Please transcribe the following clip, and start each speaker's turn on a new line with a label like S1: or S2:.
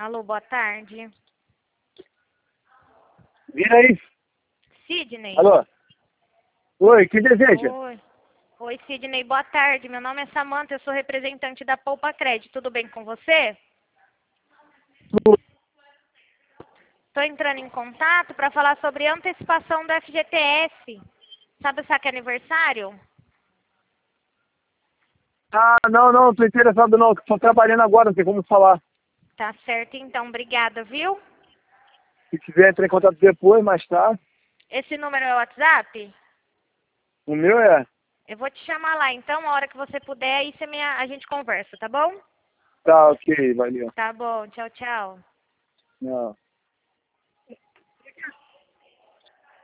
S1: Alô, boa tarde.
S2: Vira aí.
S1: Sidney?
S2: Alô? Oi, que deseja?
S1: Oi, Sidney, boa tarde. Meu nome é Samanta, eu sou representante da Poupa Crédito. Tudo bem com você? Estou entrando em contato para falar sobre antecipação do FGTS. Sabe o saque aniversário?
S2: Ah, não tô interessado não. Tô trabalhando agora, não tem como falar.
S1: Tá certo, então. Obrigada, viu?
S2: Se quiser entrar em contato depois, mais tarde.
S1: Esse número é o WhatsApp?
S2: O meu é.
S1: Eu vou te chamar lá, então, a hora que você puder, aí a gente conversa, tá bom?
S2: Tá, ok, valeu.
S1: Tá bom, tchau, tchau.
S2: Não.